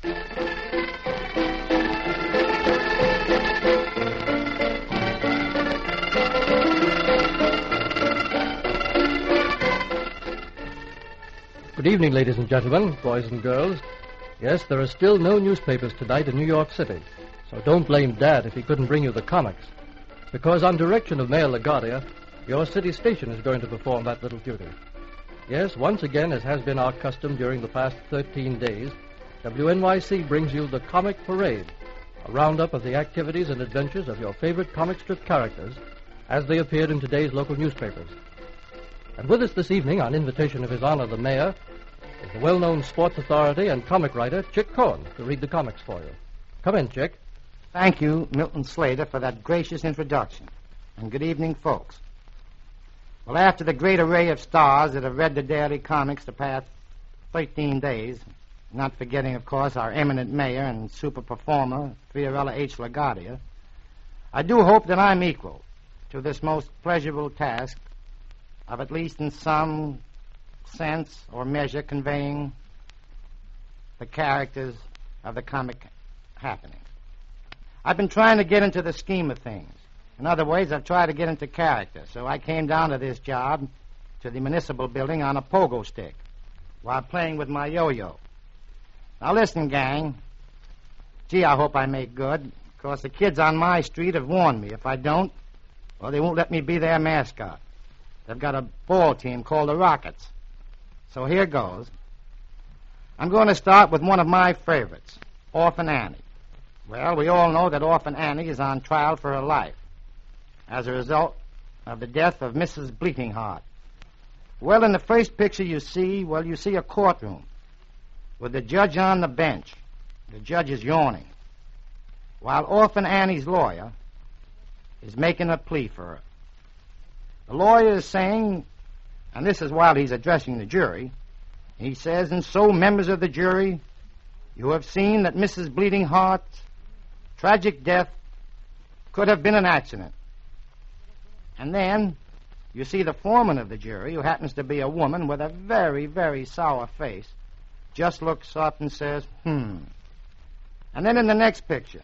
Good evening, ladies and gentlemen, boys and girls. Yes, there are still no newspapers tonight in New York City, so don't blame Dad if he couldn't bring you the comics. Because on direction of Mayor LaGuardia, your city station is going to perform that little duty. Yes, once again, as has been our custom during the past 13 days, WNYC brings you the Comic Parade, a roundup of the activities and adventures of your favorite comic strip characters as they appeared in today's local newspapers. And with us this evening, on invitation of His Honor the Mayor, is the well-known sports authority and comic writer, Chick Cohen, to read the comics for you. Come in, Chick. Thank you, Milton Slater, for that gracious introduction. And good evening, folks. Well, after the great array of stars that have read the daily comics the past 13 days, not forgetting, of course, our eminent mayor and super performer, Fiorella H. LaGuardia, I do hope that I'm equal to this most pleasurable task of, at least in some sense or measure, conveying the characters of the comic happenings. I've been trying to get into the scheme of things. In other words, I've tried to get into character, so I came down to this job, to the municipal building, on a pogo stick while playing with my yo-yo. Now listen, gang. Gee, I hope I make good, because the kids on my street have warned me. If I don't, well, they won't let me be their mascot. They've got a ball team called the Rockets. So here goes. I'm going to start with one of my favorites, Orphan Annie. Well, we all know that Orphan Annie is on trial for her life as a result of the death of Mrs. Bleating Heart. Well, in the first picture you see a courtroom with the judge on the bench. The judge is yawning, while Orphan Annie's lawyer is making a plea for her. The lawyer is saying, and this is while he's addressing the jury, he says, "And so, members of the jury, you have seen that Mrs. Bleating Heart's tragic death could have been an accident." And then you see the foreman of the jury, who happens to be a woman with a very, very sour face, just looks up and says, And then in the next picture,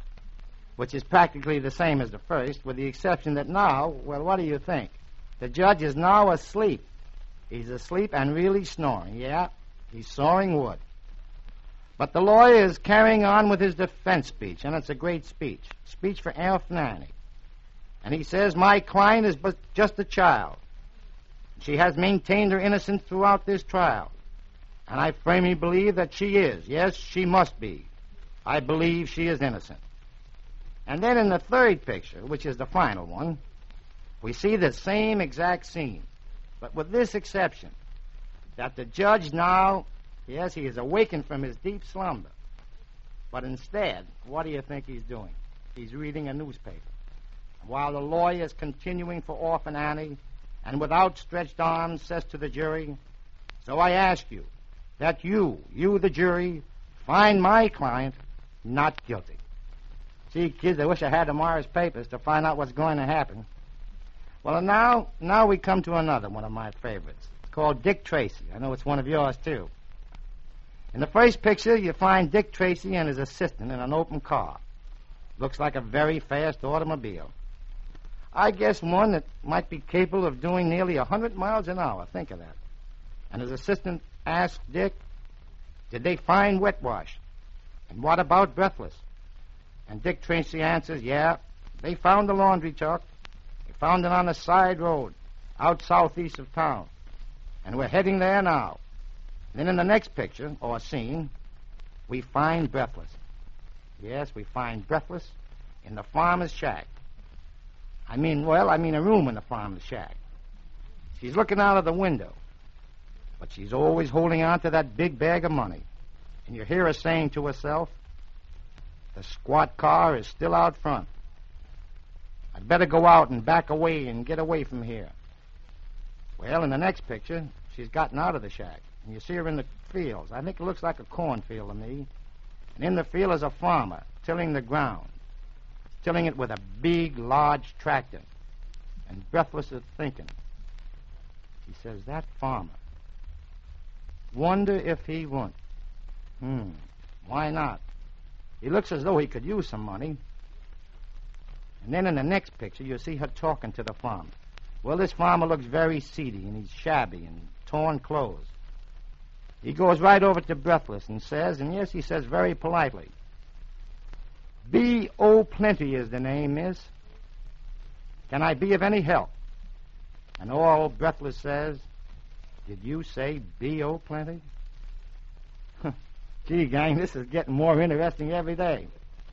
which is practically the same as the first, with the exception that now, well, what do you think? The judge is now asleep. He's asleep and really snoring. Yeah, he's sawing wood. But the lawyer is carrying on with his defense speech, and it's a great speech. Speech for Orphan Annie. And he says, "My client is but just a child. She has maintained her innocence throughout this trial. And I firmly believe that she is. Yes, she must be. I believe she is innocent." And then in the third picture, which is the final one, we see the same exact scene, but with this exception, that the judge now, yes, he is awakened from his deep slumber. But instead, what do you think he's doing? He's reading a newspaper. While the lawyer is continuing for Orphan Annie, and with outstretched arms says to the jury, "So I ask you, that you, the jury, find my client not guilty." Gee, kids, I wish I had tomorrow's papers to find out what's going to happen. Well, now we come to another one of my favorites. It's called Dick Tracy. I know it's one of yours, too. In the first picture, you find Dick Tracy and his assistant in an open car. Looks like a very fast automobile. I guess one that might be capable of doing nearly 100 miles an hour. Think of that. And his assistant asked Dick, "Did they find Wet Wash? And what about Breathless?" And Dick Tracy answers, "Yeah, they found the laundry truck. They found it on a side road out southeast of town. And we're heading there now." Then in the next picture, or scene, we find Breathless. Yes, we find Breathless in the farmer's shack. I mean a room in the farmer's shack. She's looking out of the window, but she's always holding on to that big bag of money. And you hear her saying to herself, "The squat car is still out front. I'd better go out and back away and get away from here." Well, in the next picture, she's gotten out of the shack, and you see her in the fields. I think it looks like a cornfield to me. And in the field is a farmer tilling the ground, tilling it with a big, large tractor. And Breathless is thinking. He says, "That farmer, wonder if he won't. Why not? He looks as though he could use some money. And then in the next picture, you see her talking to the farmer. Well, this farmer looks very seedy, and he's shabby and torn clothes. He goes right over to Breathless and says, and yes, he says very politely, B.O. Plenty is the name, miss. Can I be of any help? And all Breathless says, did you say B.O. Plenty? Gee, gang, this is getting more interesting every day.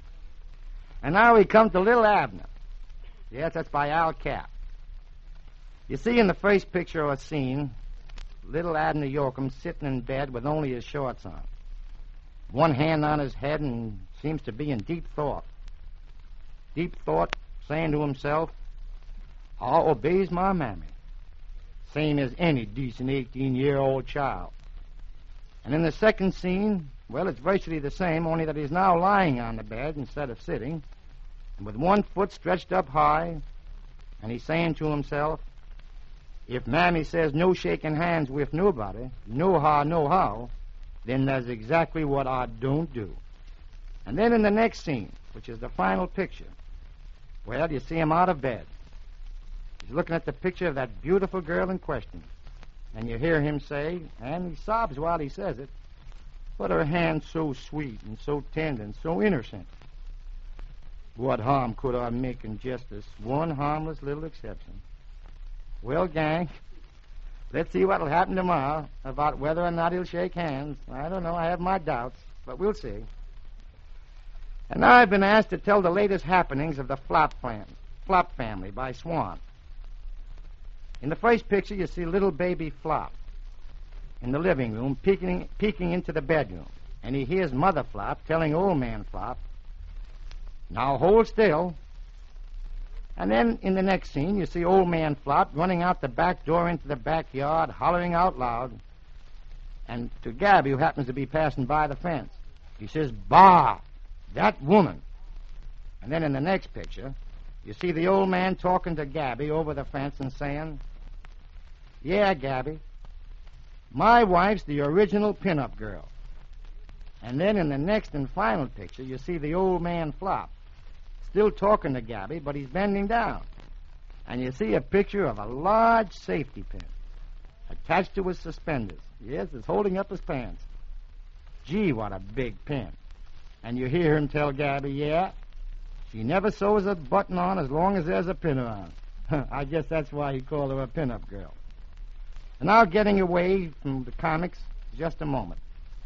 And now we come to Little Abner. Yes, that's by Al Capp. You see in the first picture or scene, little Abner Yorkum sitting in bed with only his shorts on. One hand on his head and seems to be in deep thought. Deep thought, saying to himself, I obeys my mammy. Same as any decent 18-year-old child. And in the second scene, well, it's virtually the same, only that he's now lying on the bed instead of sitting, and with one foot stretched up high, and he's saying to himself, if Mammy says no shaking hands with nobody, no how, then that's exactly what I don't do. And then in the next scene, which is the final picture, well, you see him out of bed. He's looking at the picture of that beautiful girl in question. And you hear him say, and he sobs while he says it, but her hand's so sweet and so tender and so innocent. What harm could I make in just this one harmless little exception? Well, gang, let's see what'll happen tomorrow about whether or not he'll shake hands. I don't know. I have my doubts, but we'll see. And now I've been asked to tell the latest happenings of the Flop family by Swan. In the first picture, you see little baby Flop in the living room peeking into the bedroom. And he hears Mother Flop telling Old Man Flop, now hold still. And then in the next scene, you see Old Man Flop running out the back door into the backyard, hollering out loud. And to Gabby, who happens to be passing by the fence, he says, bah, that woman. And then in the next picture, you see the old man talking to Gabby over the fence and saying, yeah, Gabby, my wife's the original pin-up girl. And then in the next and final picture, you see the old man Flop, still talking to Gabby, but he's bending down. And you see a picture of a large safety pin attached to his suspenders. Yes, it's holding up his pants. Gee, what a big pin. And you hear him tell Gabby, yeah, she never sews a button on as long as there's a pin on. I guess that's why he called her a pin-up girl. And now getting away from the comics, just a moment.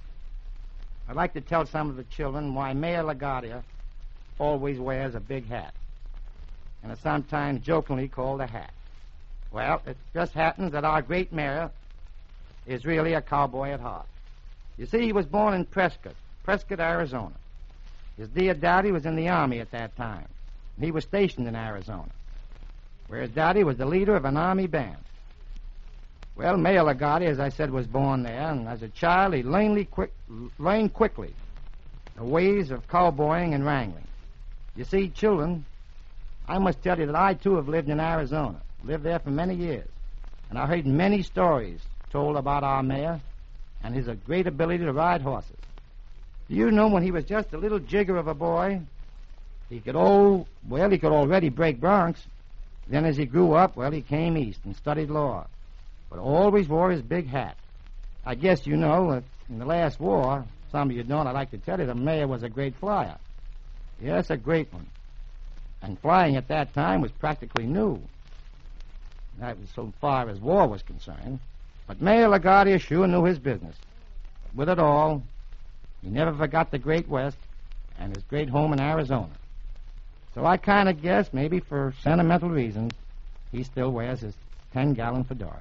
I'd like to tell some of the children why Mayor LaGuardia always wears a big hat, and is sometimes jokingly called a hat. Well, it just happens that our great mayor is really a cowboy at heart. You see, he was born in Prescott, Arizona. His dear daddy was in the Army at that time. He was stationed in Arizona, where his daddy was the leader of an Army band. Well, Mayor LaGuardia, as I said, was born there, and as a child, he learned quickly the ways of cowboying and wrangling. You see, children, I must tell you that I, too, have lived in Arizona, lived there for many years, and I've heard many stories told about our mayor and his great ability to ride horses. Do you know when he was just a little jigger of a boy, he could already break broncs. Then as he grew up, well, he came east and studied law, but always wore his big hat. I guess you know that in the last war, some of you don't, I'd like to tell you, the mayor was a great flyer. Yes, a great one. And flying at that time was practically new. That was so far as war was concerned. But Mayor LaGuardia sure knew his business. But with it all, he never forgot the Great West and his great home in Arizona. So I kind of guess, maybe for sentimental reasons, he still wears his 10-gallon fedora.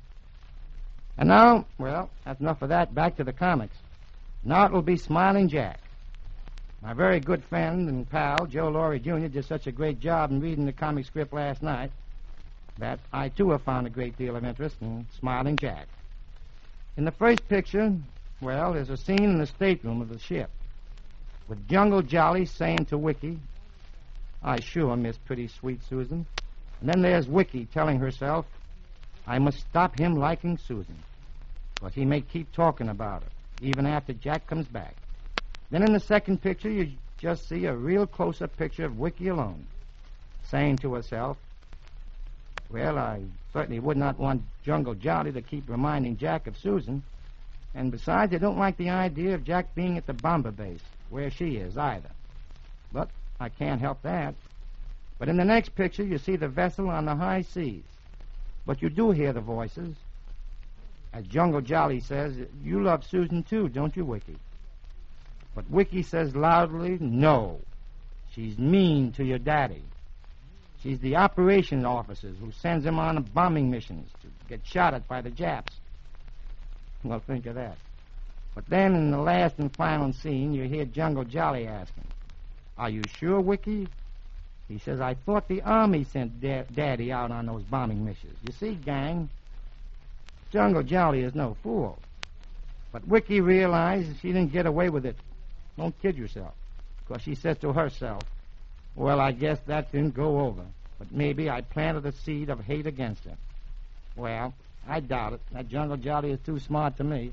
And now, well, that's enough of that. Back to the comics. Now it will be Smiling Jack. My very good friend and pal, Joe Laurie, Jr., did such a great job in reading the comic script last night that I, too, have found a great deal of interest in Smiling Jack. In the first picture, well, there's a scene in the stateroom of the ship with Jungle Jolly saying to Wiki, I sure miss pretty sweet Susan. And then there's Wiki telling herself, I must stop him liking Susan, but he may keep talking about her, even after Jack comes back. Then in the second picture, you just see a real close-up picture of Wiki alone, saying to herself, well, I certainly would not want Jungle Jolly to keep reminding Jack of Susan. And besides, I don't like the idea of Jack being at the bomber base, where she is, either. But I can't help that. But in the next picture, you see the vessel on the high seas. But you do hear the voices. As Jungle Jolly says, you love Susan too, don't you, Wiki? But Wiki says loudly, no. She's mean to your daddy. She's the operations officers who sends him on bombing missions to get shot at by the Japs. Well, think of that. But then in the last and final scene, you hear Jungle Jolly asking, are you sure, Wiki? He says, I thought the Army sent Daddy out on those bombing missions. You see, gang, Jungle Jolly is no fool. But Wiki realized she didn't get away with it. Don't kid yourself. Because she says to herself, well, I guess that didn't go over. But maybe I planted a seed of hate against her. Well, I doubt it. That Jungle Jolly is too smart to me.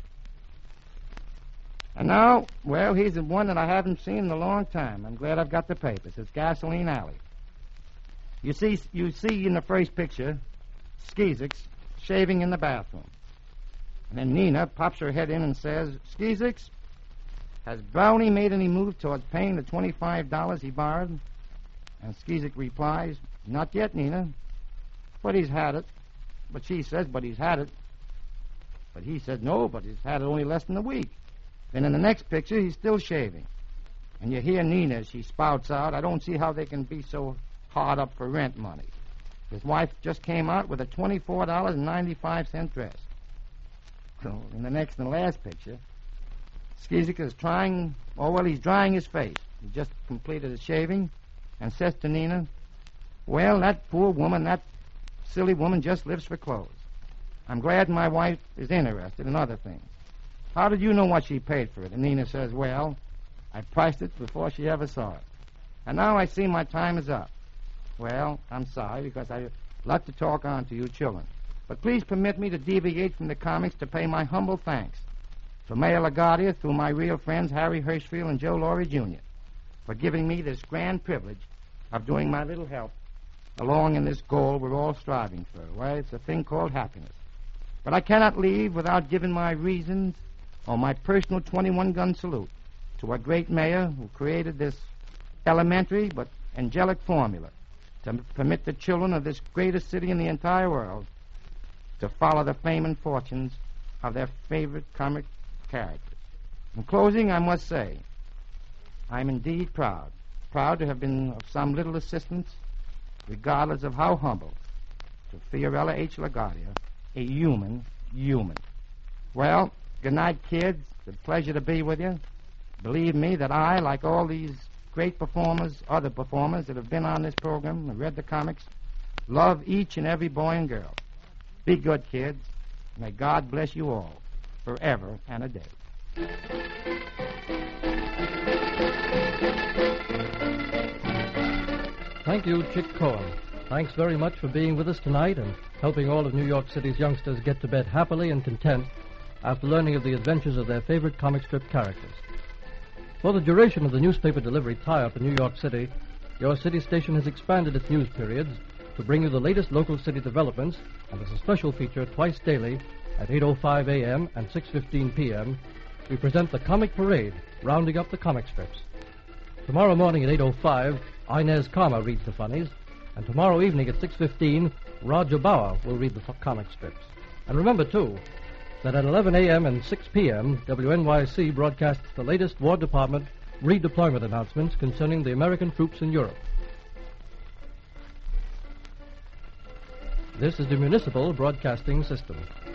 And now, well, he's the one that I haven't seen in a long time. I'm glad I've got the papers. It's Gasoline Alley. You see in the first picture, Skeezix shaving in the bathroom. And then Nina pops her head in and says, Skeezix, has Brownie made any move towards paying the $25 he borrowed? And Skeezix replies, not yet, Nina. But he's had it. But she says, but he's had it. But he said, no, but he's had it only less than a week. Then in the next picture, he's still shaving. And you hear Nina as she spouts out, I don't see how they can be so hard up for rent money. His wife just came out with a $24.95 dress. So in the next and last picture, Skeezix is he's drying his face. He just completed his shaving and says to Nina, well, that poor woman, that silly woman just lives for clothes. I'm glad my wife is interested in other things. How did you know what she paid for it? And Nina says, well, I priced it before she ever saw it. And now I see my time is up. Well, I'm sorry, because I'd love to talk on to you children. But please permit me to deviate from the comics to pay my humble thanks to Mayor LaGuardia through my real friends Harry Hirschfield and Joe Laurie, Jr. for giving me this grand privilege of doing my little help along in this goal we're all striving for. Well, it's a thing called happiness. But I cannot leave without giving my reasons or my personal 21-gun salute to our great mayor who created this elementary but angelic formula to permit the children of this greatest city in the entire world to follow the fame and fortunes of their favorite comic characters. In closing, I must say, I'm indeed proud to have been of some little assistance, regardless of how humble, to Fiorella H. LaGuardia, a human. Well, good night, kids. It's a pleasure to be with you. Believe me that I, like all these great performers, other performers that have been on this program and read the comics, love each and every boy and girl. Be good, kids. May God bless you all, forever and a day. Thank you, Chick Cohen. Thanks very much for being with us tonight and helping all of New York City's youngsters get to bed happily and content after learning of the adventures of their favorite comic strip characters. For the duration of the newspaper delivery tie-up in New York City, your city station has expanded its news periods to bring you the latest local city developments, and as a special feature twice daily at 8:05 a.m. and 6:15 p.m., we present the Comic Parade, rounding up the comic strips. Tomorrow morning at 8:05, Inez Karma reads the funnies, and tomorrow evening at 6:15, Roger Bauer will read the comic strips. And remember, too, that at 11 a.m. and 6 p.m., WNYC broadcasts the latest War Department redeployment announcements concerning the American troops in Europe. This is the Municipal Broadcasting System.